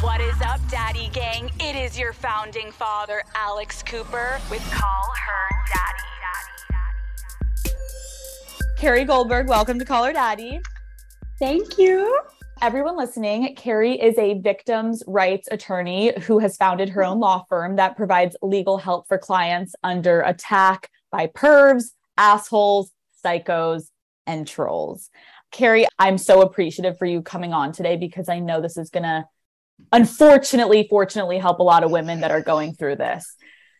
What is up, Daddy Gang? It is your founding father, Alex Cooper, with Call Her Daddy. Carrie Goldberg, welcome to Call Her Daddy. Thank you. Everyone listening, Carrie is a victims' rights attorney who has founded her own law firm that provides legal help for clients under attack by pervs, assholes, psychos, and trolls. Carrie, I'm so appreciative for you coming on today because I know this is going to fortunately help a lot of women that are going through this.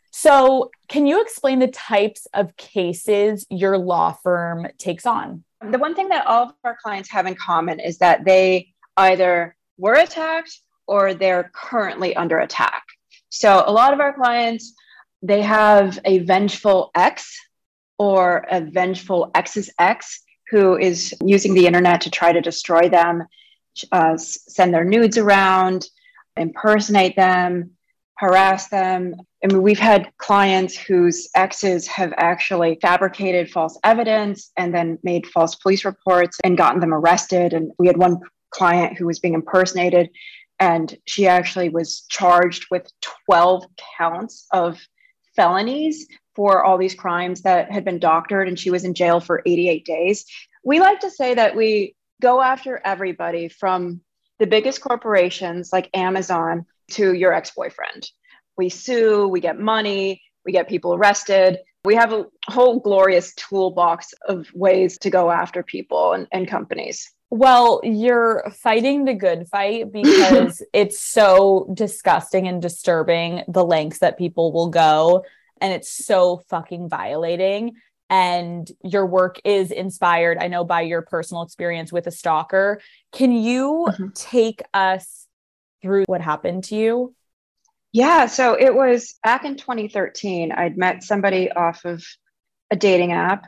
So can you explain the types of cases your law firm takes on? The one thing that all of our clients have in common is that they either were attacked or they're currently under attack. So a lot of our clients, they have a vengeful ex or a vengeful ex's ex who is using the internet to try to destroy them, send their nudes around, impersonate them, harass them. I mean, we've had clients whose exes have actually fabricated false evidence and then made false police reports and gotten them arrested. And we had one client who was being impersonated, and she actually was charged with 12 counts of felonies for all these crimes that had been doctored, and she was in jail for 88 days. We like to say that we go after everybody from the biggest corporations like Amazon to your ex-boyfriend. We sue, we get money, we get people arrested. We have a whole glorious toolbox of ways to go after people and companies. Well, you're fighting the good fight because it's so disgusting and disturbing the lengths that people will go, and it's so fucking violating. And your work is inspired, I know, by your personal experience with a stalker. Can you take us through what happened to you? Yeah, so it was back in 2013. I'd met somebody off of a dating app,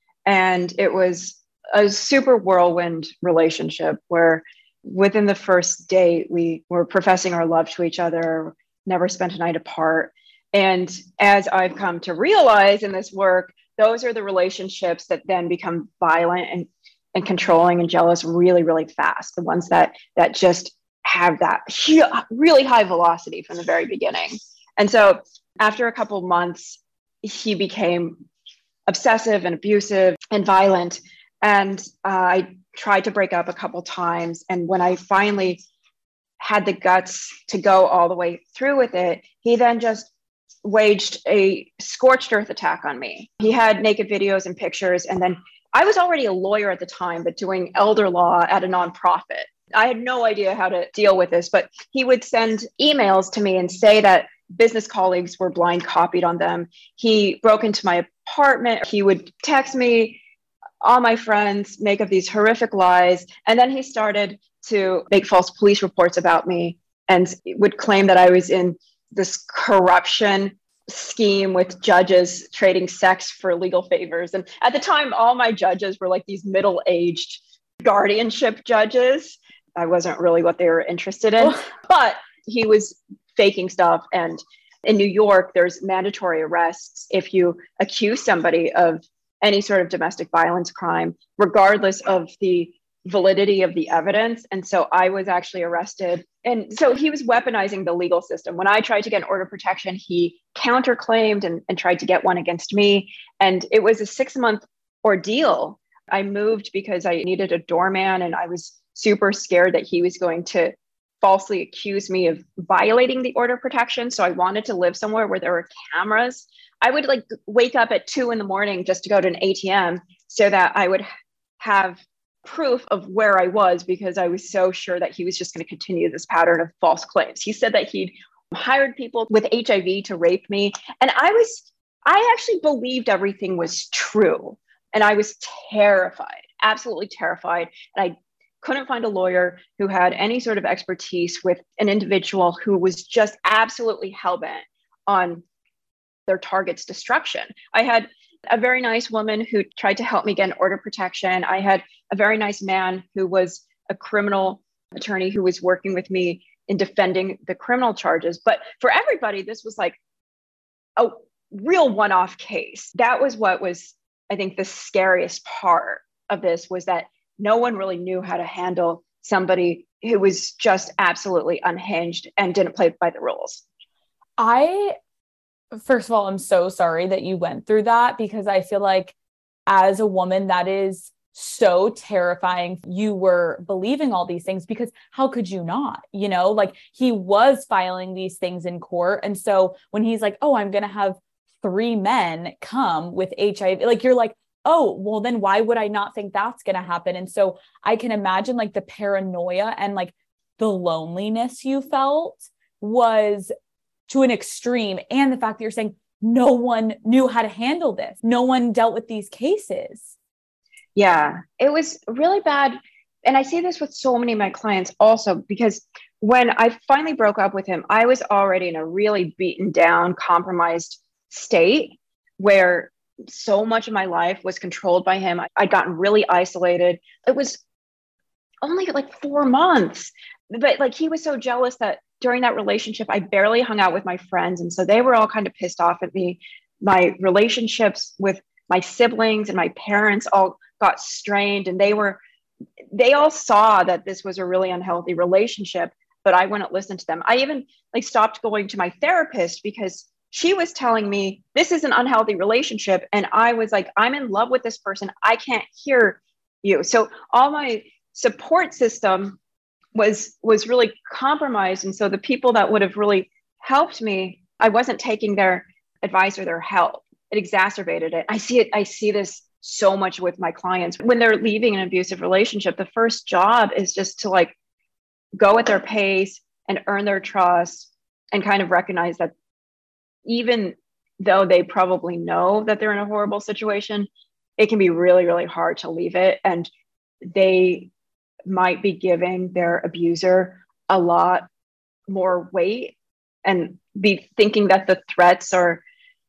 and it was a super whirlwind relationship where within the first date, we were professing our love to each other, never spent a night apart. And as I've come to realize in this work, those are the relationships that then become violent and controlling and jealous really, really fast. The ones that just have that really high velocity from the very beginning. And so after a couple of months, he became obsessive and abusive and violent. And I tried to break up a couple times. And when I finally had the guts to go all the way through with it, he then just waged a scorched earth attack on me. He had naked videos and pictures. And then I was already a lawyer at the time, but doing elder law at a nonprofit. I had no idea how to deal with this, but he would send emails to me and say that business colleagues were blind copied on them. He broke into my apartment. He would text me, all my friends, make up these horrific lies. And then he started to make false police reports about me and would claim that I was in this corruption scheme with judges trading sex for legal favors. And at the time, all my judges were like these middle-aged guardianship judges. I wasn't really what they were interested in, but he was faking stuff. And in New York, there's mandatory arrests if you accuse somebody of any sort of domestic violence crime, regardless of the validity of the evidence. And so I was actually arrested. And so he was weaponizing the legal system. When I tried to get an order of protection, he counterclaimed and tried to get one against me. And it was a 6-month ordeal. I moved because I needed a doorman, and I was super scared that he was going to falsely accuse me of violating the order of protection. So I wanted to live somewhere where there were cameras. I would wake up at 2 a.m. just to go to an ATM so that I would have proof of where I was, because I was so sure that he was just going to continue this pattern of false claims. He said that he'd hired people with HIV to rape me. And I actually believed everything was true. And I was terrified, absolutely terrified. And I couldn't find a lawyer who had any sort of expertise with an individual who was just absolutely hellbent on their target's destruction. I had a very nice woman who tried to help me get an order of protection. I had a very nice man who was a criminal attorney who was working with me in defending the criminal charges. But for everybody, this was like a real one-off case. That was what was, I think, the scariest part of this, was that no one really knew how to handle somebody who was just absolutely unhinged and didn't play by the rules. First of all, I'm so sorry that you went through that, because I feel like as a woman, that is so terrifying. You were believing all these things, because how could you not? You know, like, he was filing these things in court. And so when he's like, oh, I'm going to have 3 men come with HIV, like, you're like, oh, well, then why would I not think that's going to happen? And so I can imagine like the paranoia and like the loneliness you felt was to an extreme. And the fact that you're saying no one knew how to handle this. No one dealt with these cases. Yeah, it was really bad. And I see this with so many of my clients also, because when I finally broke up with him, I was already in a really beaten down, compromised state where so much of my life was controlled by him. I'd gotten really isolated. It was only like 4 months, but like, he was so jealous that during that relationship, I barely hung out with my friends. And so they were all kind of pissed off at me. My relationships with my siblings and my parents all got strained, and they all saw that this was a really unhealthy relationship, but I wouldn't listen to them. I even like stopped going to my therapist because she was telling me this is an unhealthy relationship. And I was like, I'm in love with this person. I can't hear you. So all my support system was really compromised. And so the people that would have really helped me, I wasn't taking their advice or their help. It exacerbated it. I see this so much with my clients. When they're leaving an abusive relationship, the first job is just to like go at their pace and earn their trust, and kind of recognize that even though they probably know that they're in a horrible situation, it can be really, really hard to leave it. And they might be giving their abuser a lot more weight and be thinking that the threats are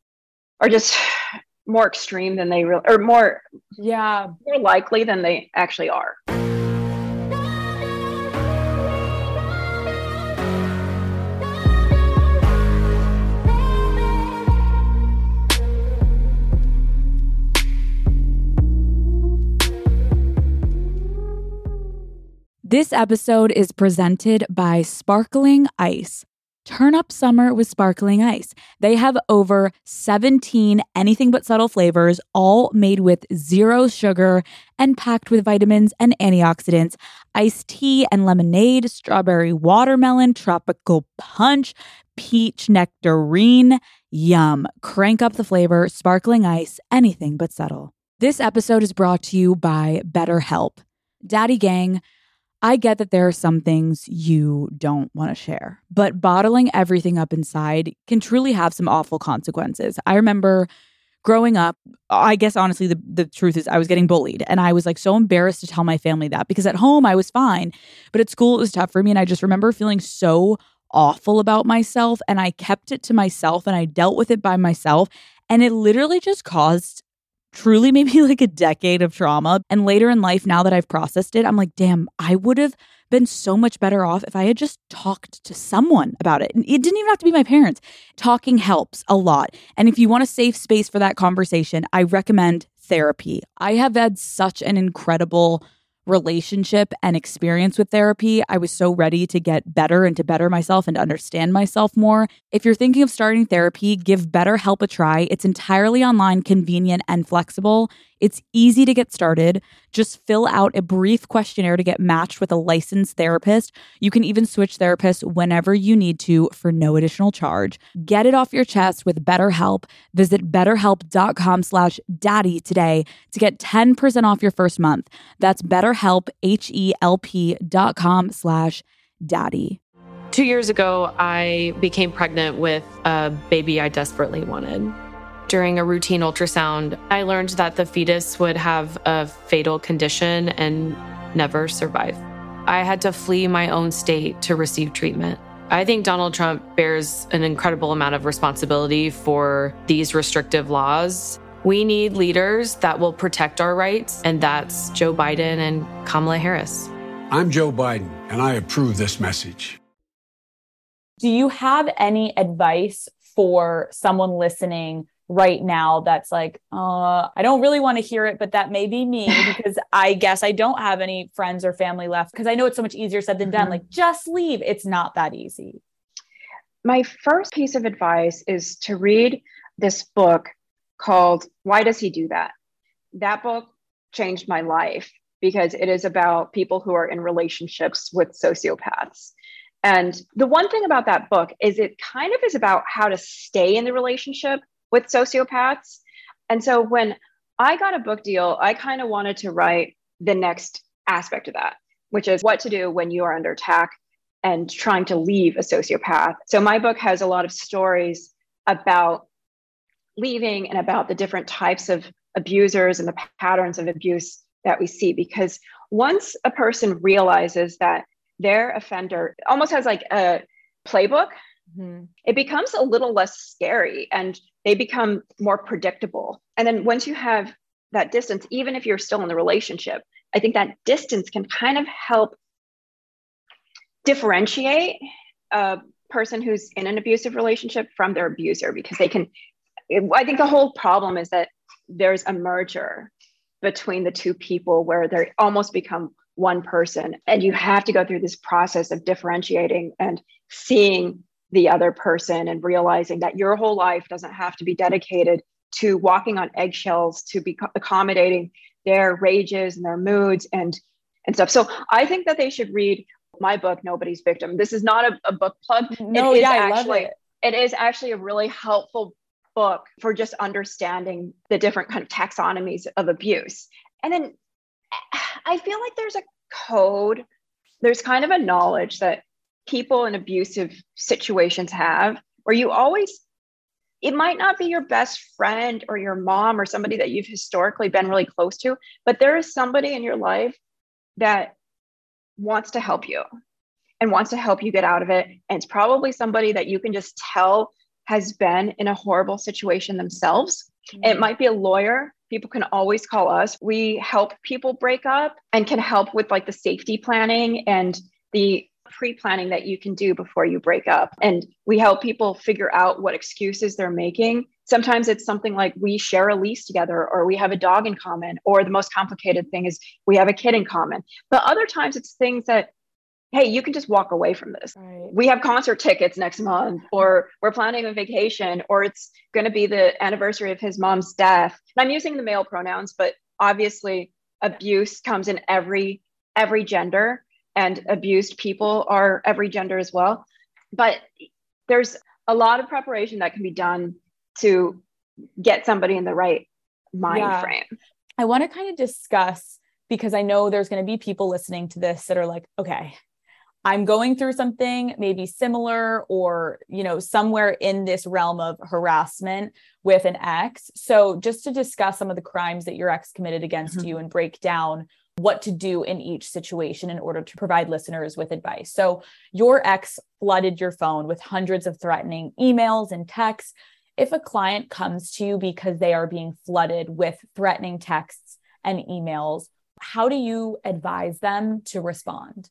just more extreme than they really, or more likely than they actually are. This episode is presented by Sparkling Ice. Turn up summer with Sparkling Ice. They have over 17 anything but subtle flavors, all made with 0 sugar and packed with vitamins and antioxidants. Iced tea and lemonade, strawberry watermelon, tropical punch, peach nectarine. Yum. Crank up the flavor. Sparkling Ice, anything but subtle. This episode is brought to you by BetterHelp. Daddy Gang, I get that there are some things you don't want to share, but bottling everything up inside can truly have some awful consequences. I remember growing up, I guess honestly, the truth is I was getting bullied, and I was like so embarrassed to tell my family that, because at home I was fine, but at school it was tough for me. And I just remember feeling so awful about myself, and I kept it to myself and I dealt with it by myself. And it literally just caused truly maybe like a decade of trauma. And later in life, now that I've processed it, I'm like, damn, I would have been so much better off if I had just talked to someone about it. And it didn't even have to be my parents. Talking helps a lot. And if you want a safe space for that conversation, I recommend therapy. I have had such an incredible relationship and experience with therapy. I was so ready to get better and to better myself and to understand myself more. If you're thinking of starting therapy, give BetterHelp a try. It's entirely online, convenient, and flexible. It's easy to get started. Just fill out a brief questionnaire to get matched with a licensed therapist. You can even switch therapists whenever you need to for no additional charge. Get it off your chest with BetterHelp. Visit betterhelp.com/daddy today to get 10% off your first month. That's BetterHelp, HELP.com/daddy. 2 years ago, I became pregnant with a baby I desperately wanted. During a routine ultrasound, I learned that the fetus would have a fatal condition and never survive. I had to flee my own state to receive treatment. I think Donald Trump bears an incredible amount of responsibility for these restrictive laws. We need leaders that will protect our rights, and that's Joe Biden and Kamala Harris. I'm Joe Biden, and I approve this message. Do you have any advice for someone listening right now that's like, I don't really want to hear it, but that may be me because I guess I don't have any friends or family left, because I know it's so much easier said than done. Like, just leave. It's not that easy. My first piece of advice is to read this book called Why Does He Do That? That book changed my life because it is about people who are in relationships with sociopaths. And the one thing about that book is it kind of is about how to stay in the relationship with sociopaths. And so when I got a book deal, I kind of wanted to write the next aspect of that, which is what to do when you are under attack and trying to leave a sociopath. So my book has a lot of stories about leaving and about the different types of abusers and the patterns of abuse that we see. Because once a person realizes that their offender almost has like a playbook, it becomes a little less scary and they become more predictable. And then once you have that distance, even if you're still in the relationship, I think that distance can kind of help differentiate a person who's in an abusive relationship from their abuser, because they can, I think the whole problem is that there's a merger between the two people where they almost become one person. And you have to go through this process of differentiating and seeing the other person and realizing that your whole life doesn't have to be dedicated to walking on eggshells to be accommodating their rages and their moods and stuff. So I think that they should read my book, Nobody's Victim. This is not a book plug. No, yeah, I love it. It is actually a really helpful book for just understanding the different kind of taxonomies of abuse. And then I feel like there's a code, there's kind of a knowledge that people in abusive situations have, where you always, it might not be your best friend or your mom or somebody that you've historically been really close to, but there is somebody in your life that wants to help you and wants to help you get out of it. And it's probably somebody that you can just tell has been in a horrible situation themselves. It might be a lawyer. People can always call us. We help people break up and can help with like the safety planning and the pre-planning that you can do before you break up. And we help people figure out what excuses they're making. Sometimes it's something like we share a lease together, or we have a dog in common, or the most complicated thing is we have a kid in common. But other times it's things that, hey, you can just walk away from this. Right. We have concert tickets next month, or we're planning a vacation, or it's going to be the anniversary of his mom's death. And I'm using the male pronouns, but obviously abuse comes in every gender, and abused people are every gender as well. But there's a lot of preparation that can be done to get somebody in the right mind frame. I want to kind of discuss, because I know there's going to be people listening to this that are like, okay, I'm going through something maybe similar, or, you know, somewhere in this realm of harassment with an ex. So just to discuss some of the crimes that your ex committed against you and break down what to do in each situation in order to provide listeners with advice. So your ex flooded your phone with hundreds of threatening emails and texts. If a client comes to you because they are being flooded with threatening texts and emails, how do you advise them to respond?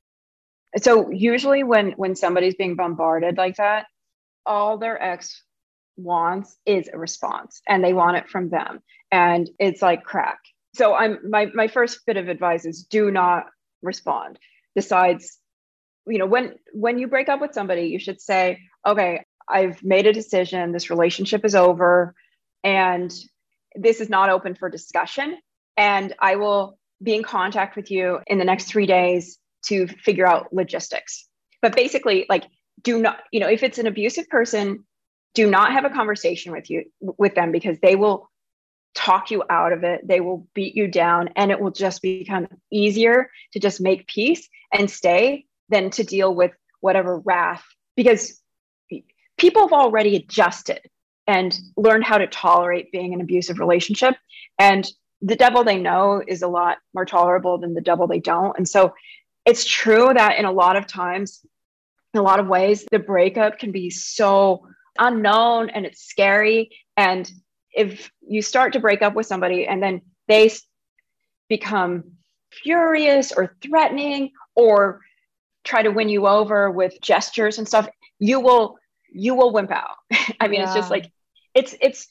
So usually when somebody's being bombarded like that, all their ex wants is a response, and they want it from them. And it's like crack. So my first bit of advice is do not respond. Besides, you know, when you break up with somebody, you should say, okay, I've made a decision. This relationship is over, and this is not open for discussion. And I will be in contact with you in the next 3 days to figure out logistics. But basically, like, do not, you know, if it's an abusive person, do not have a conversation with them, because they will talk you out of it. They will beat you down, and it will just become easier to just make peace and stay than to deal with whatever wrath, because people have already adjusted and learned how to tolerate being in an abusive relationship. And the devil they know is a lot more tolerable than the devil they don't. And so it's true that in a lot of times, in a lot of ways, the breakup can be so unknown and it's scary. And if you start to break up with somebody and then they become furious or threatening or try to win you over with gestures and stuff, you will wimp out. I mean, It's just like, it's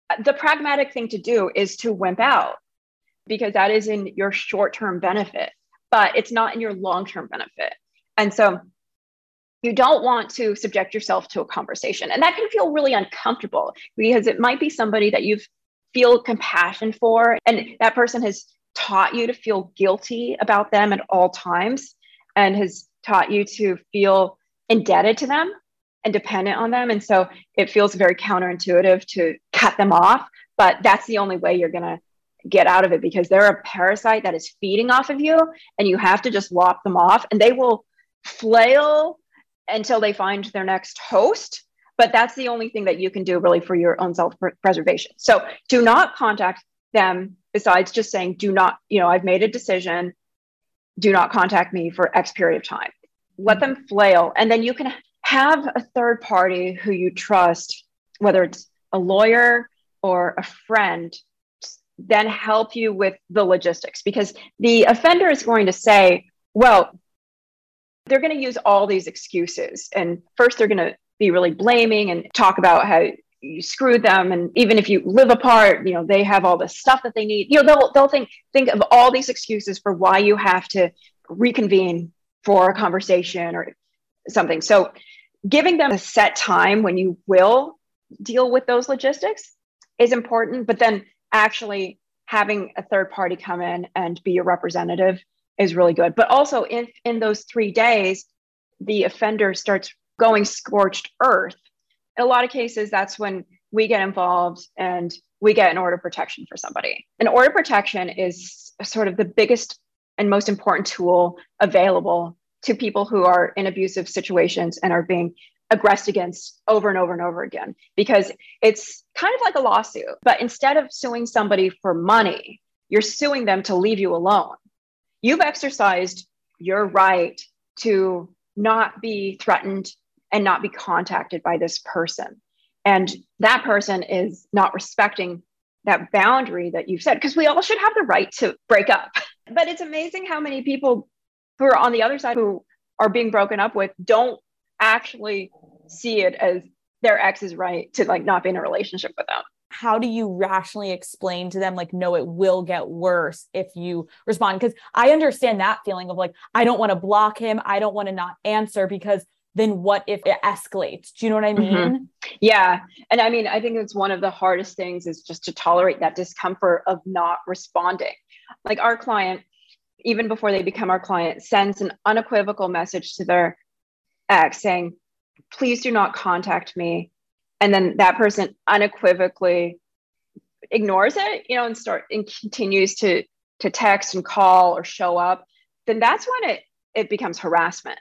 the pragmatic thing to do is to wimp out, because that is in your short-term benefit, but it's not in your long-term benefit. And so you don't want to subject yourself to a conversation. And that can feel really uncomfortable, because it might be somebody that you feel compassion for, and that person has taught you to feel guilty about them at all times, and has taught you to feel indebted to them and dependent on them. And so it feels very counterintuitive to cut them off, but that's the only way you're going to get out of it, because they're a parasite that is feeding off of you, and you have to just lop them off, and they will flail until they find their next host. But that's the only thing that you can do really for your own self-preservation. So do not contact them, besides just saying, do not, I've made a decision, do not contact me for X period of time. Let them flail. And then you can have a third party who you trust, whether it's a lawyer or a friend, then help you with the logistics, because the offender is going to say, well, they're going to use all these excuses. And first they're going to be really blaming and talk about how you screwed them. And even if you live apart, they have all the stuff that they need. They'll think of all these excuses for why you have to reconvene for a conversation or something. So giving them a set time when you will deal with those logistics is important, but then actually having a third party come in and be your representative is really good. But also in those 3 days, the offender starts going scorched earth. In a lot of cases, that's when we get involved and we get an order of protection for somebody. An order of protection is sort of the biggest and most important tool available to people who are in abusive situations and are being aggressed against over and over and over again, because it's kind of like a lawsuit, but instead of suing somebody for money, you're suing them to leave you alone. You've exercised your right to not be threatened and not be contacted by this person. And that person is not respecting that boundary that you've set, because we all should have the right to break up. But it's amazing how many people who are on the other side, who are being broken up with, don't actually see it as their ex's right to not be in a relationship with them. How do you rationally explain to them, no, it will get worse if you respond? Because I understand that feeling of I don't want to block him. I don't want to not answer, because then what if it escalates? Do you know what I mean? Mm-hmm. Yeah. And I mean, I think it's one of the hardest things is just to tolerate that discomfort of not responding. Our client, even before they become our client, sends an unequivocal message to their ex saying, please do not contact me. And then that person unequivocally ignores it, and continues to text and call or show up. Then that's when it becomes harassment.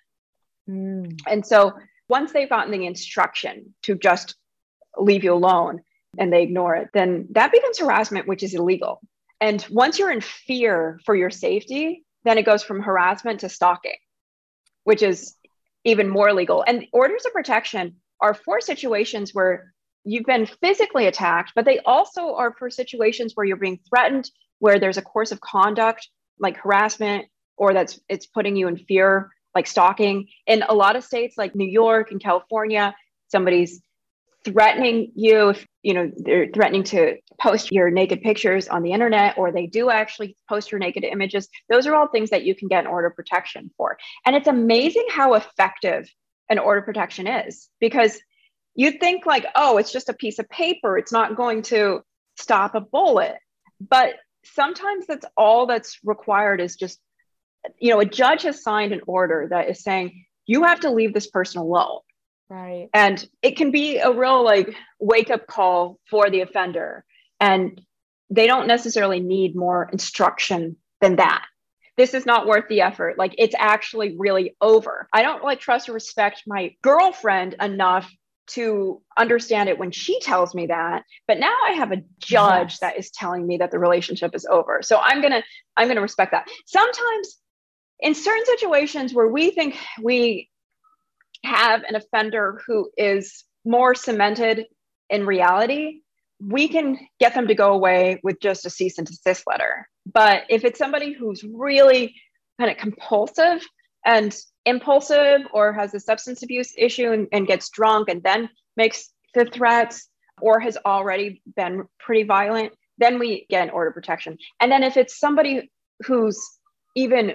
And so once they've gotten the instruction to just leave you alone and they ignore it, then that becomes harassment, which is illegal. And once you're in fear for your safety, then it goes from harassment to stalking, which is even more illegal. And orders of protection are for situations where you've been physically attacked, but they also are for situations where you're being threatened, where there's a course of conduct like harassment, or it's putting you in fear, like stalking. In a lot of states like New York and California, somebody's threatening you, they're threatening to post your naked pictures on the internet, or they do actually post your naked images. Those are all things that you can get an order of protection for. And it's amazing how effective an order of protection is, because you'd think oh, it's just a piece of paper, it's not going to stop a bullet. But sometimes that's all that's required is just, a judge has signed an order that is saying, you have to leave this person alone. Right. And it can be a real wake up call for the offender. And they don't necessarily need more instruction than that. This is not worth the effort. It's actually really over. I don't trust or respect my girlfriend enough to understand it when she tells me that. But now I have a judge that is telling me that the relationship is over. So I'm going to respect that. Sometimes in certain situations where we think we have an offender who is more cemented in reality, we can get them to go away with just a cease and desist letter. But if it's somebody who's really kind of compulsive and impulsive, or has a substance abuse issue and gets drunk and then makes the threats, or has already been pretty violent, then we get an order of protection. And then if it's somebody who's even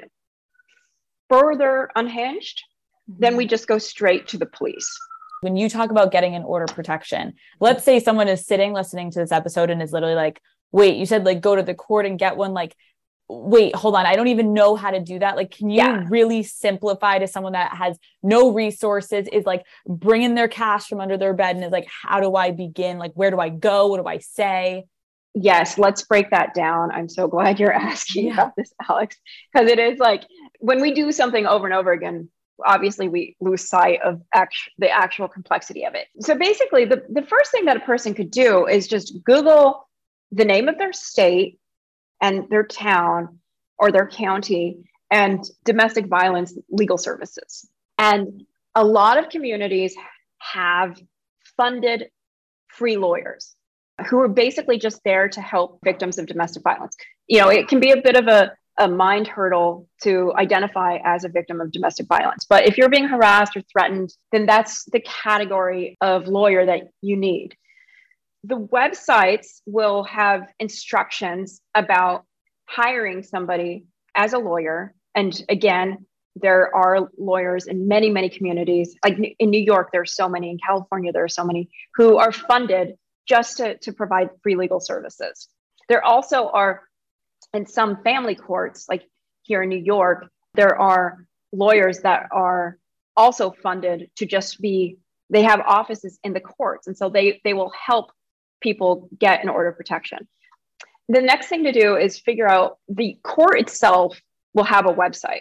further unhinged, then we just go straight to the police. When you talk about getting an order of protection, let's say someone is sitting listening to this episode and is literally like, wait, you said like go to the court and get one. Like, wait, hold on. I don't even know how to do that. Like, can you really simplify to someone that has no resources, is like bringing their cash from under their bed and is like, how do I begin? Like, where do I go? What do I say? Yes, let's break that down. I'm so glad you're asking about this, Alex, because it is like when we do something over and over again, obviously we lose sight of the actual complexity of it. So basically, the first thing that a person could do is just Google the name of their state and their town or their county and domestic violence legal services. And a lot of communities have funded free lawyers who are basically just there to help victims of domestic violence. You know, it can be a bit of a mind hurdle to identify as a victim of domestic violence. But if you're being harassed or threatened, then that's the category of lawyer that you need. The websites will have instructions about hiring somebody as a lawyer. And again, there are lawyers in many, many communities. Like in New York, there are so many. In California, there are so many who are funded just to provide free legal services. There also are, in some family courts, like here in New York, there are lawyers that are also funded to just be, they have offices in the courts. And so they will help people get an order of protection. The next thing to do is figure out, the court itself will have a website.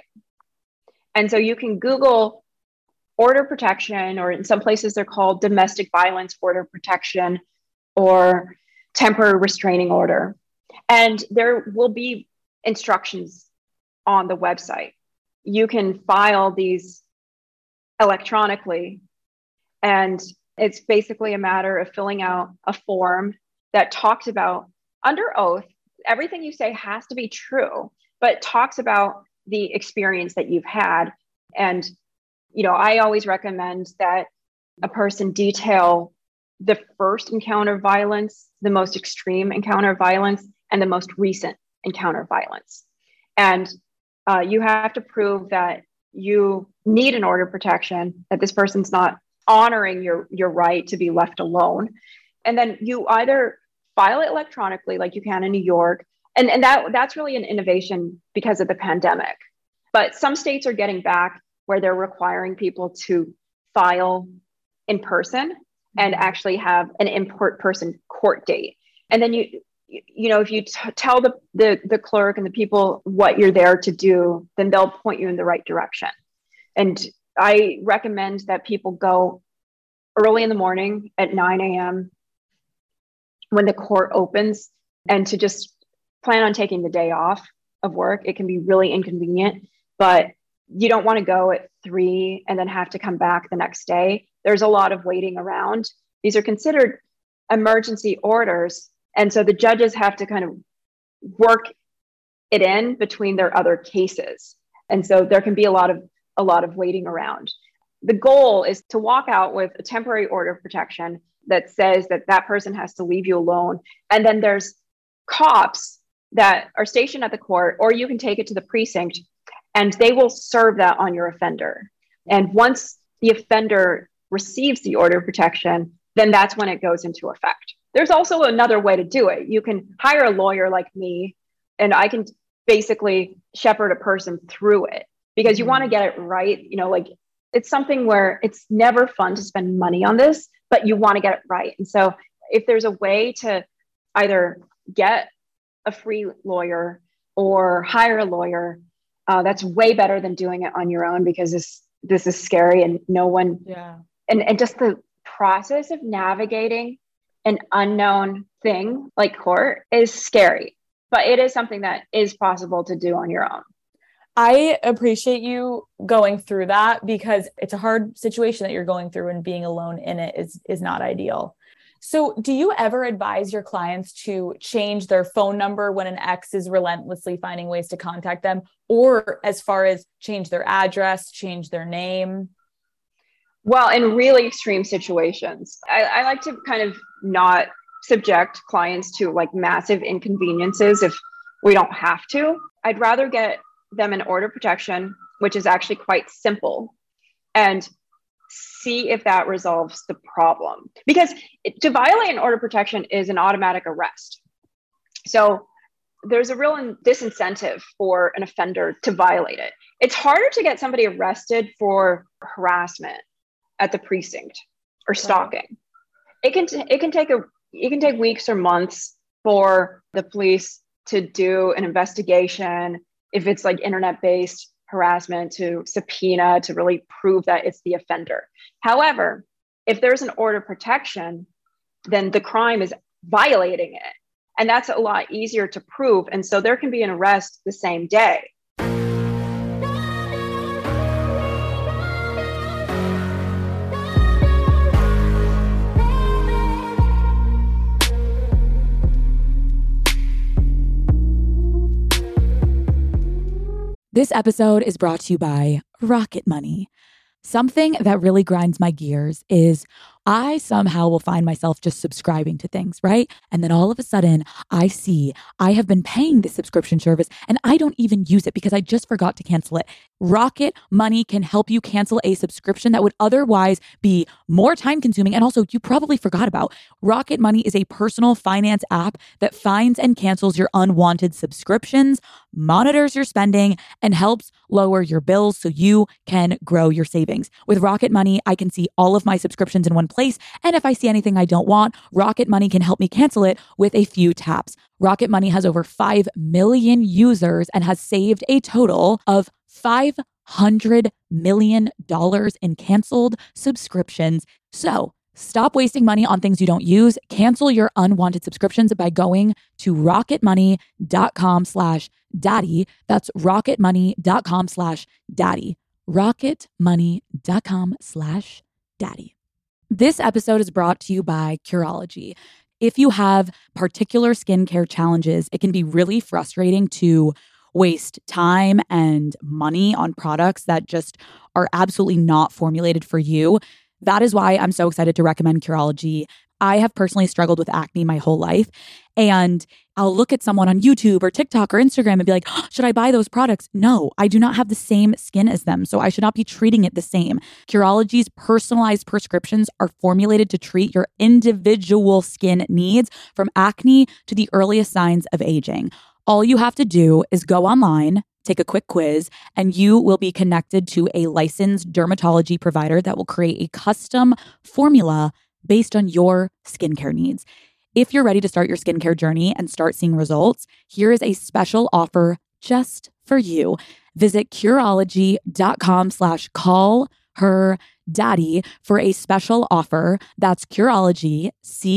And so you can Google order protection, or in some places they're called domestic violence order protection or temporary restraining order. And there will be instructions on the website. You can file these electronically, and it's basically a matter of filling out a form that talks about, under oath, everything you say has to be true, but talks about the experience that you've had. And, you know, I always recommend that a person detail the first encounter of violence, the most extreme encounter of violence, and the most recent encounter of violence. And you have to prove that you need an order of protection, that this person's not honoring your right to be left alone. And then you either file it electronically like you can in New York. And that's really an innovation because of the pandemic. But some states are getting back where they're requiring people to file in person and actually have an in-person court date. And then you know, if you tell the clerk and the people what you're there to do, then they'll point you in the right direction. And I recommend that people go early in the morning at 9 a.m. when the court opens, and to just plan on taking the day off of work. It can be really inconvenient, but you don't want to go at 3 and then have to come back the next day. There's a lot of waiting around. These are considered emergency orders. And so the judges have to kind of work it in between their other cases. And so there can be a lot of waiting around. The goal is to walk out with a temporary order of protection that says that that person has to leave you alone. And then there's cops that are stationed at the court, or you can take it to the precinct and they will serve that on your offender. And once the offender receives the order of protection, then that's when it goes into effect. There's also another way to do it. You can hire a lawyer like me, and I can basically shepherd a person through it, because you want to get it right. You know, like it's something where it's never fun to spend money on this, but you want to get it right. And so if there's a way to either get a free lawyer or hire a lawyer, that's way better than doing it on your own, because this is scary and no one, and just the process of navigating an unknown thing like court is scary, but it is something that is possible to do on your own. I appreciate you going through that, because it's a hard situation that you're going through, and being alone in it is not ideal. So do you ever advise your clients to change their phone number when an ex is relentlessly finding ways to contact them, or as far as change their address, change their name? Well, in really extreme situations, I like to kind of not subject clients to like massive inconveniences if we don't have to. I'd rather get them an order protection, which is actually quite simple, and see if that resolves the problem. Because to violate an order protection is an automatic arrest. So there's a real disincentive for an offender to violate it. It's harder to get somebody arrested for harassment at the precinct or stalking. It can take weeks or months for the police to do an investigation. If it's like internet-based harassment, to subpoena, to really prove that it's the offender. However, if there's an order protection, then the crime is violating it. And that's a lot easier to prove. And so there can be an arrest the same day. This episode is brought to you by Rocket Money. Something that really grinds my gears is I somehow will find myself just subscribing to things, right? And then all of a sudden I see I have been paying this subscription service and I don't even use it because I just forgot to cancel it. Rocket Money can help you cancel a subscription that would otherwise be more time consuming and also you probably forgot about. Rocket Money is a personal finance app that finds and cancels your unwanted subscriptions, monitors your spending, and helps lower your bills so you can grow your savings. With Rocket Money, I can see all of my subscriptions in one place. And if I see anything I don't want, Rocket Money can help me cancel it with a few taps. Rocket Money has over 5 million users and has saved a total of $500 million in canceled subscriptions. So stop wasting money on things you don't use. Cancel your unwanted subscriptions by going to rocketmoney.com/daddy. That's rocketmoney.com/daddy. rocketmoney.com/daddy. This episode is brought to you by Curology. If you have particular skincare challenges, it can be really frustrating to waste time and money on products that just are absolutely not formulated for you. That is why I'm so excited to recommend Curology. I have personally struggled with acne my whole life, and I'll look at someone on YouTube or TikTok or Instagram and be like, oh, should I buy those products? No, I do not have the same skin as them, so I should not be treating it the same. Curology's personalized prescriptions are formulated to treat your individual skin needs, from acne to the earliest signs of aging. All you have to do is go online, take a quick quiz, and you will be connected to a licensed dermatology provider that will create a custom formula based on your skincare needs. If you're ready to start your skincare journey and start seeing results, here is a special offer just for you. Visit Curology.com/callherdaddy for a special offer. That's Curology,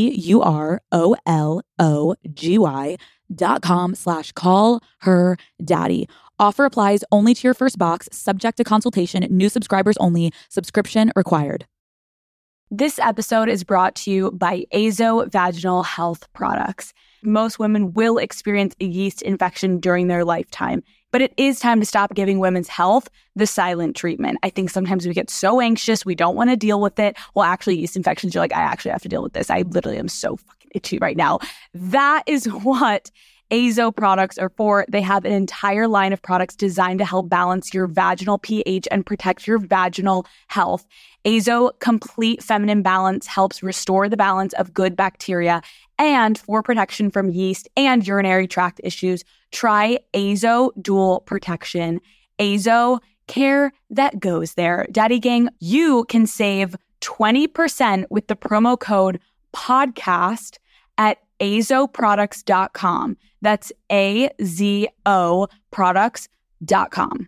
Curology.com/callherdaddy. Offer applies only to your first box, subject to consultation, new subscribers only, subscription required. This episode is brought to you by Azo Vaginal Health Products. Most women will experience a yeast infection during their lifetime, but it is time to stop giving women's health the silent treatment. I think sometimes we get so anxious, we don't want to deal with it. Well, actually, yeast infections, you're like, I actually have to deal with this. I literally am so fucking itchy right now. That is what Azo products are for. They have an entire line of products designed to help balance your vaginal pH and protect your vaginal health. Azo Complete Feminine Balance helps restore the balance of good bacteria, and for protection from yeast and urinary tract issues, try Azo Dual Protection. Azo, care that goes there. Daddy Gang, you can save 20% with the promo code podcast at azoproducts.com. That's AZO products.com.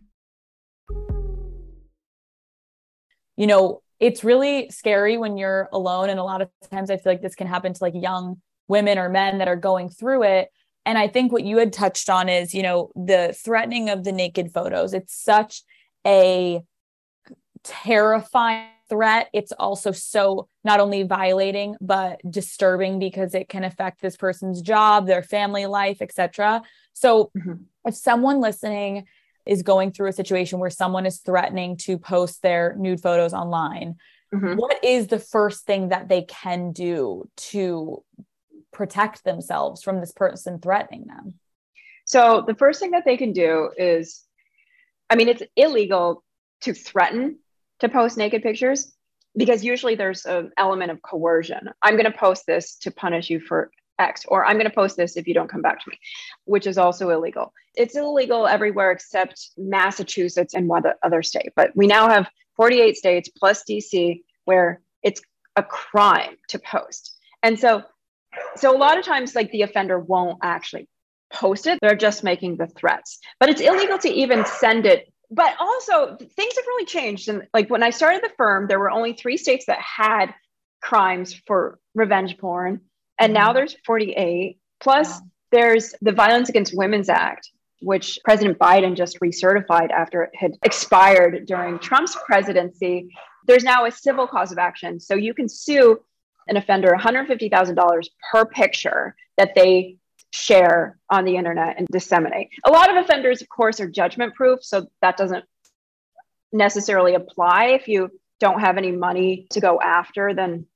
You know, it's really scary when you're alone. And a lot of times I feel like this can happen to like young women or men that are going through it. And I think what you had touched on is, you know, the threatening of the naked photos. It's such a terrifying threat. It's also so not only violating, but disturbing because it can affect this person's job, their family life, etc. So if someone listening is going through a situation where someone is threatening to post their nude photos online, what is the first thing that they can do to protect themselves from this person threatening them? So the first thing that they can do is, it's illegal to threaten to post naked pictures, because usually there's an element of coercion. I'm going to post this to punish you for X, or I'm going to post this if you don't come back to me, which is also illegal. It's illegal everywhere except Massachusetts and one other state. But we now have 48 states plus DC where it's a crime to post. And so a lot of times, like, the offender won't actually post it. They're just making the threats, but it's illegal to even send it. But also things have really changed. And like, when I started the firm, there were only 3 states that had crimes for revenge porn. And now there's 48. Plus there's the Violence Against Women's Act, which President Biden just recertified after it had expired during Trump's presidency. There's now a civil cause of action. So you can sue an offender $150,000 per picture that they share on the internet and disseminate. A lot of offenders, of course, are judgment proof, so that doesn't necessarily apply. If you don't have any money to go after, then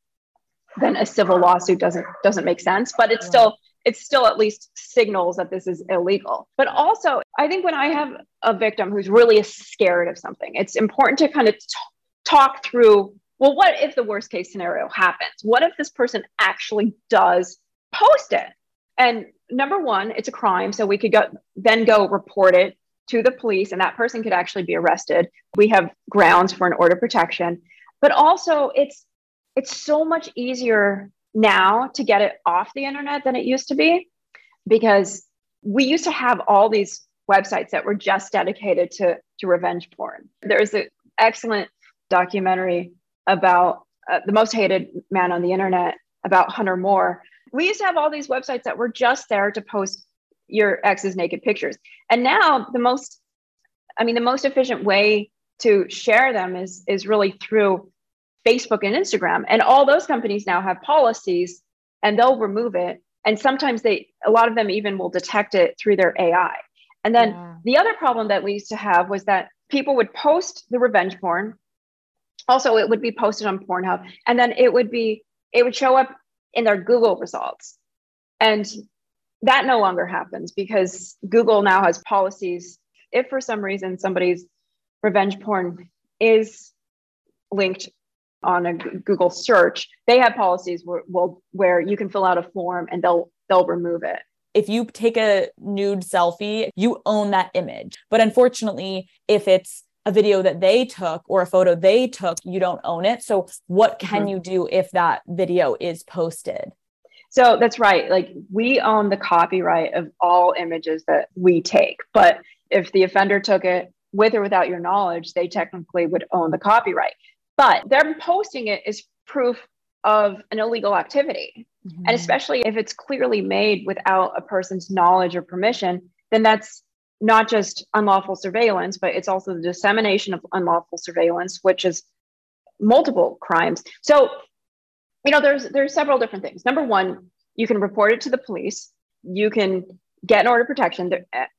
a civil lawsuit doesn't make sense. But it's still at least signals that this is illegal. But also, I think when I have a victim who's really scared of something, it's important to kind of talk through, well, what if the worst case scenario happens? What if this person actually does post it? And number one, it's a crime. So we could go report it to the police, and that person could actually be arrested. We have grounds for an order of protection. But also, it's so much easier now to get it off the internet than it used to be, because we used to have all these websites that were just dedicated to revenge porn. There's an excellent documentary about the most hated man on the internet, about Hunter Moore. We used to have all these websites that were just there to post your ex's naked pictures. And now the most efficient way to share them is really through Facebook and Instagram. And all those companies now have policies, and they'll remove it. And sometimes a lot of them even will detect it through their AI. And then the other problem that we used to have was that people would post the revenge porn. Also, it would be posted on Pornhub, and then it would show up in their Google results. And that no longer happens, because Google now has policies. If for some reason somebody's revenge porn is linked on a Google search, they have policies where you can fill out a form and they'll remove it. If you take a nude selfie, you own that image. But unfortunately, if it's a video that they took or a photo they took, you don't own it. So what can you do if that video is posted? So that's right. Like, we own the copyright of all images that we take. But if the offender took it with or without your knowledge, they technically would own the copyright. But them posting it is proof of an illegal activity. And especially if it's clearly made without a person's knowledge or permission, then that's not just unlawful surveillance, but it's also the dissemination of unlawful surveillance, which is multiple crimes. So, there's several different things. Number one, you can report it to the police. You can get an order of protection.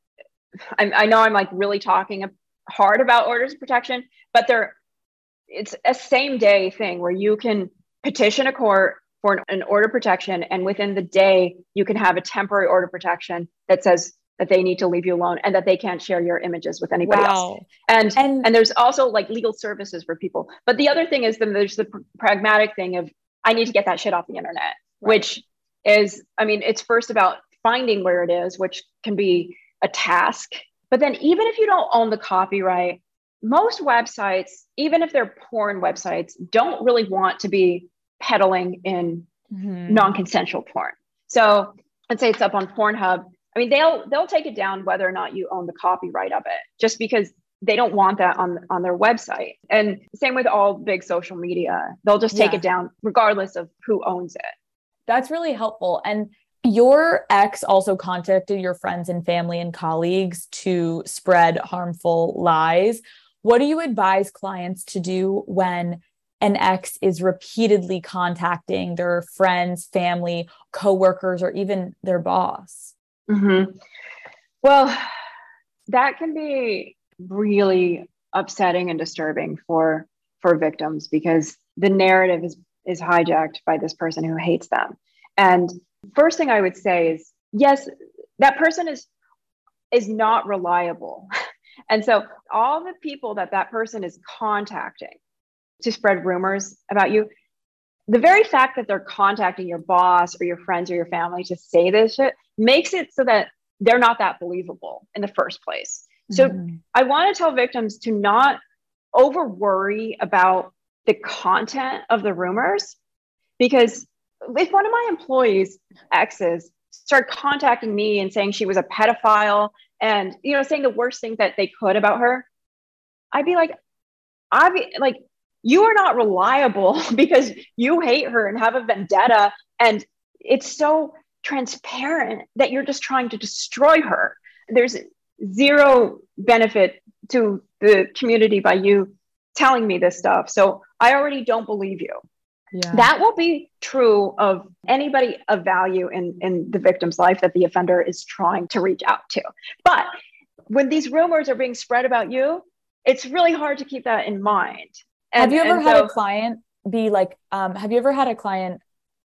I know I'm like really talking hard about orders of protection, but it's a same day thing where you can petition a court for an order of protection, and within the day you can have a temporary order of protection that says that they need to leave you alone and that they can't share your images with anybody else. And there's also like legal services for people. But the other thing is, then there's the pragmatic thing of, I need to get that shit off the internet, which is, it's first about finding where it is, which can be a task. But then even if you don't own the copyright, most websites, even if they're porn websites, don't really want to be peddling in non-consensual porn. So let's say it's up on Pornhub. They'll take it down whether or not you own the copyright of it, just because they don't want that on their website. And same with all big social media. They'll just take it down regardless of who owns it. That's really helpful. And your ex also contacted your friends and family and colleagues to spread harmful lies. What do you advise clients to do when an ex is repeatedly contacting their friends, family, coworkers, or even their boss? Well, that can be really upsetting and disturbing for for victims because the narrative is hijacked by this person who hates them. And first thing I would say is, yes, that person is not reliable. And so all the people that person is contacting to spread rumors about you, the very fact that they're contacting your boss or your friends or your family to say this shit makes it so that they're not that believable in the first place. So I want to tell victims to not over worry about the content of the rumors, because if one of my employees' exes started contacting me and saying she was a pedophile and, you know, saying the worst things that they could about her, I'd be like, you are not reliable because you hate her and have a vendetta. And it's so transparent that you're just trying to destroy her. There's zero benefit to the community by you telling me this stuff. So I already don't believe you. Yeah. That will be true of anybody of value in the victim's life that the offender is trying to reach out to. But when these rumors are being spread about you, it's really hard to keep that in mind. Have you ever had a client be like, have you ever had a client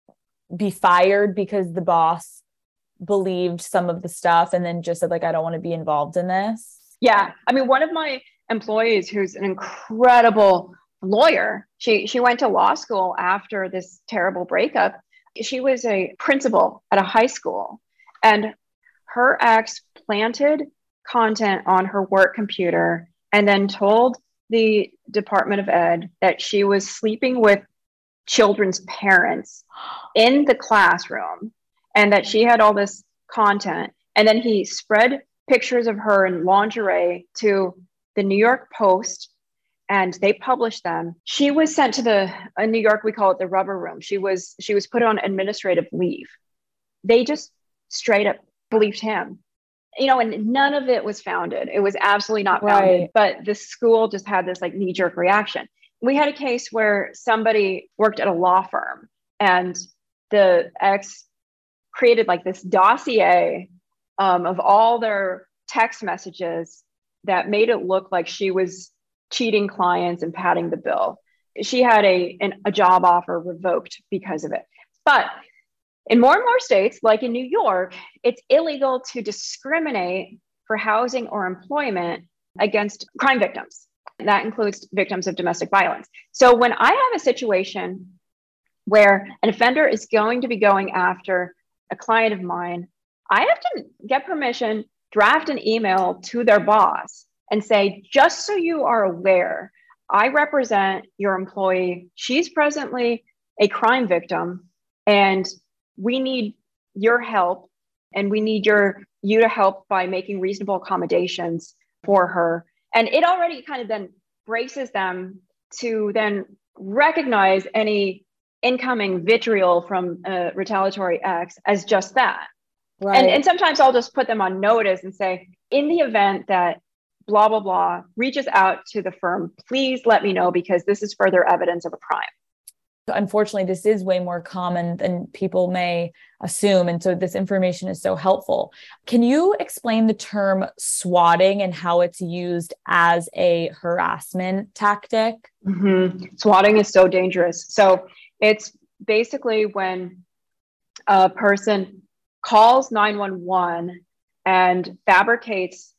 be fired because the boss believed some of the stuff and then just said, like, I don't want to be involved in this? Yeah. I mean, one of my employees who's an incredible lawyer, she went to law school after this terrible breakup. She was a principal at a high school, and her ex planted content on her work computer and then told the Department of Ed that she was sleeping with children's parents in the classroom and that she had all this content. And then he spread pictures of her in lingerie to the New York Post, and they published them. She was sent to in New York, we call it the rubber room. She was put on administrative leave. They just straight up believed him. You know, and none of it was founded. It was absolutely not founded, right. But the school just had this like knee-jerk reaction. We had a case where somebody worked at a law firm and the ex created like this dossier of all their text messages that made it look like she was cheating clients and padding the bill. She had a job offer revoked because of it. But in more and more states, like in New York, it's illegal to discriminate for housing or employment against crime victims. That includes victims of domestic violence. So when I have a situation where an offender is going to be going after a client of mine, I have to get permission, draft an email to their boss and say, just so you are aware, I represent your employee. She's presently a crime victim, and we need your help, and we need you to help by making reasonable accommodations for her. And it already kind of then braces them to then recognize any incoming vitriol from a retaliatory ex as just that. Right. And sometimes I'll just put them on notice and say, in the event that blah, blah, blah reaches out to the firm, please let me know because this is further evidence of a crime. Unfortunately, this is way more common than people may assume. And so this information is so helpful. Can you explain the term swatting and how it's used as a harassment tactic? Mm-hmm. Swatting is so dangerous. So it's basically when a person calls 911 and fabricates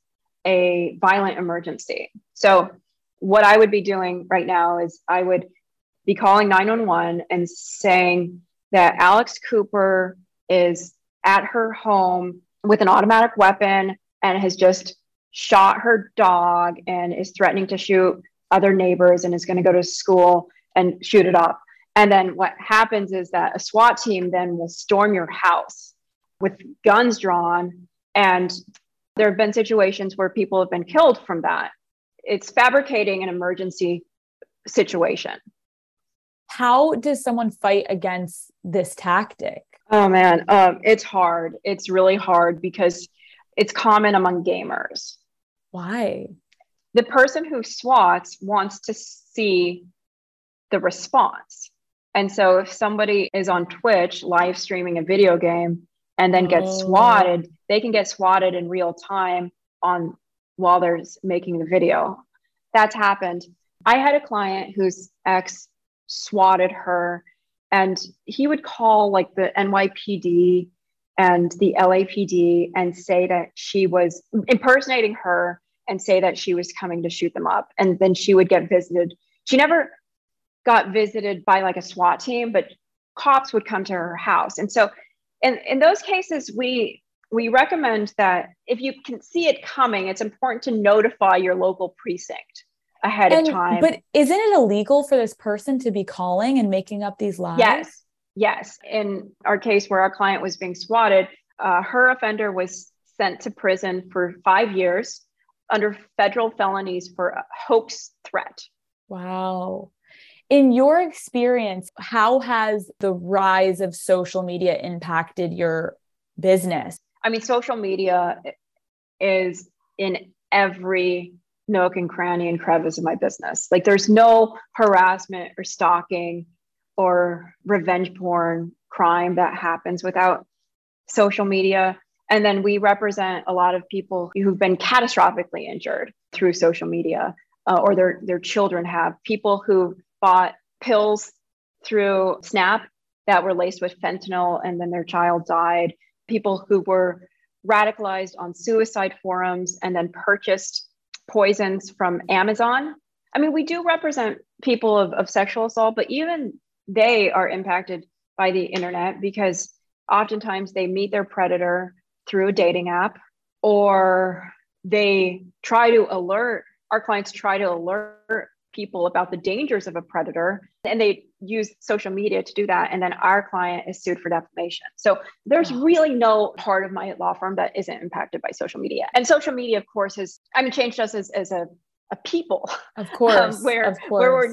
a violent emergency. So what I would be doing right now is I would be calling 911 and saying that Alex Cooper is at her home with an automatic weapon and has just shot her dog and is threatening to shoot other neighbors and is going to go to school and shoot it up. And then what happens is that a SWAT team then will storm your house with guns drawn. And there have been situations where people have been killed from that. It's fabricating an emergency situation. How does someone fight against this tactic? Oh man, it's hard. It's really hard because it's common among gamers. Why? The person who swats wants to see the response. And so if somebody is on Twitch live streaming a video game and then gets swatted, they can get swatted in real time while they're making the video. That's happened. I had a client whose ex swatted her, and he would call like the NYPD and the LAPD and say that she was impersonating her and say that she was coming to shoot them up. And then she would get visited. She never got visited by like a SWAT team, but cops would come to her house. And so in those cases, we recommend that if you can see it coming, it's important to notify your local precinct ahead of time. But isn't it illegal for this person to be calling and making up these lies? Yes. In our case where our client was being swatted, her offender was sent to prison for 5 years under federal felonies for a hoax threat. Wow. In your experience, how has the rise of social media impacted your business? I mean, social media is in every nook and cranny and crevice of my business. Like there's no harassment or stalking or revenge porn crime that happens without social media. And then we represent a lot of people who've been catastrophically injured through social media, or their children have. People who bought pills through Snap that were laced with fentanyl and then their child died. People who were radicalized on suicide forums and then purchased poisons from Amazon. I mean, we do represent people of sexual assault, but even they are impacted by the internet because oftentimes they meet their predator through a dating app, or they try to alert, our clients try to alert people about the dangers of a predator, and they use social media to do that. And then our client is sued for defamation. So there's really no part of my law firm that isn't impacted by social media. And social media, of course, has, changed us as a people. Of course. Where we're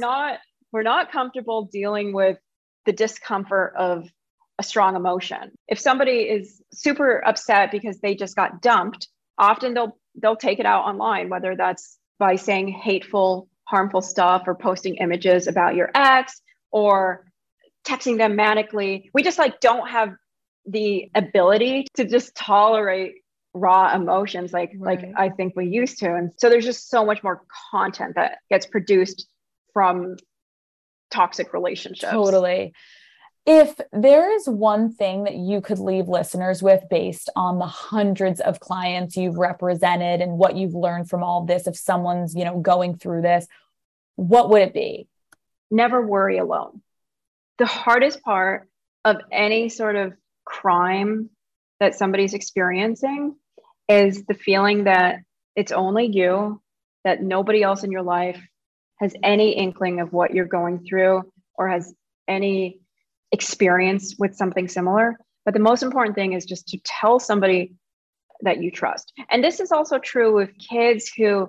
not comfortable dealing with the discomfort of a strong emotion. If somebody is super upset because they just got dumped, often they'll take it out online, whether that's by saying hateful, harmful stuff or posting images about your ex or texting them manically. We just like don't have the ability to just tolerate raw emotions like I think we used to. And so there's just so much more content that gets produced from toxic relationships. Totally. If there is one thing that you could leave listeners with based on the hundreds of clients you've represented and what you've learned from all of this, if someone's, going through this, what would it be? Never worry alone. The hardest part of any sort of crime that somebody's experiencing is the feeling that it's only you, that nobody else in your life has any inkling of what you're going through or has any experience with something similar. But the most important thing is just to tell somebody that you trust. And this is also true with kids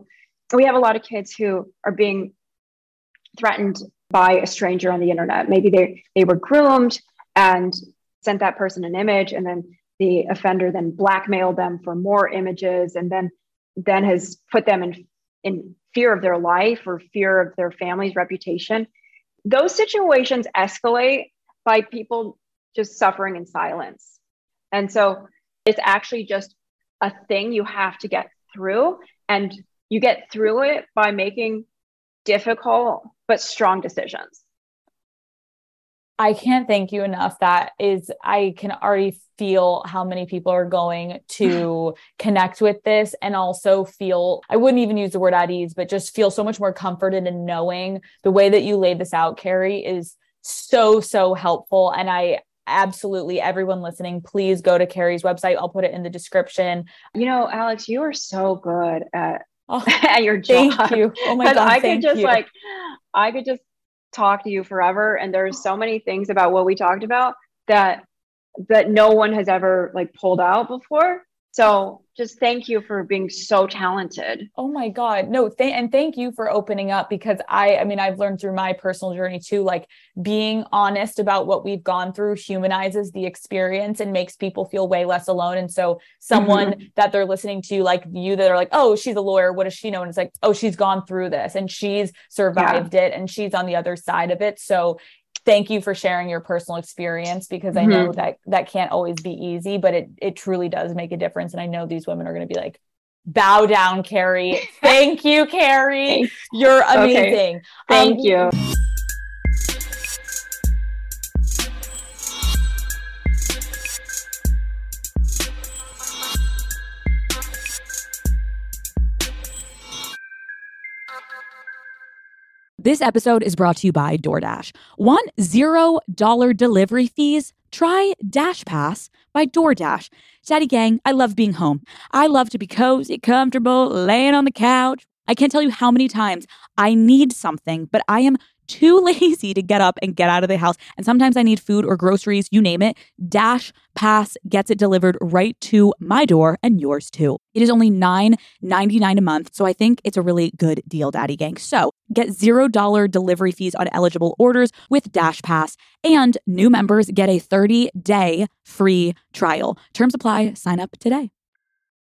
we have a lot of kids who are being threatened by a stranger on the internet. Maybe they were groomed and sent that person an image, and then the offender then blackmailed them for more images, and then has put them in fear of their life or fear of their family's reputation. Those situations escalate by people just suffering in silence. And so it's actually just a thing you have to get through. And you get through it by making difficult but strong decisions. I can't thank you enough. I can already feel how many people are going to connect with this and also feel, I wouldn't even use the word at ease, but just feel so much more comforted in knowing the way that you laid this out, Carrie, is so helpful. And I absolutely, everyone listening, please go to Carrie's website. I'll put it in the description. Alex, you are so good at your job. Thank you. Oh my God. I could just talk to you forever. And there's so many things about what we talked about that no one has ever pulled out before. So just thank you for being so talented. Oh my God. No, and thank you for opening up, because I've learned through my personal journey too, being honest about what we've gone through humanizes the experience and makes people feel way less alone. And so someone that they're listening to, like you, that are like, oh, she's a lawyer, what does she know? And it's like, oh, she's gone through this and she's survived it and she's on the other side of it. So thank you for sharing your personal experience, because I know that can't always be easy, but it truly does make a difference. And I know these women are going to be like, Bow down, Carrie. Thank you, Carrie. You're amazing. Okay. Thank you. This episode is brought to you by DoorDash. Want $0 delivery fees? Try Dash Pass by DoorDash. Daddy gang, I love being home. I love to be cozy, comfortable, laying on the couch. I can't tell you how many times I need something, but I am too lazy to get up and get out of the house. And sometimes I need food or groceries, you name it. Dash Pass gets it delivered right to my door and yours too. It is only $9.99 a month, so I think it's a really good deal, Daddy Gang. So get $0 delivery fees on eligible orders with Dash Pass, and new members get a 30-day free trial. Terms apply. Sign up today.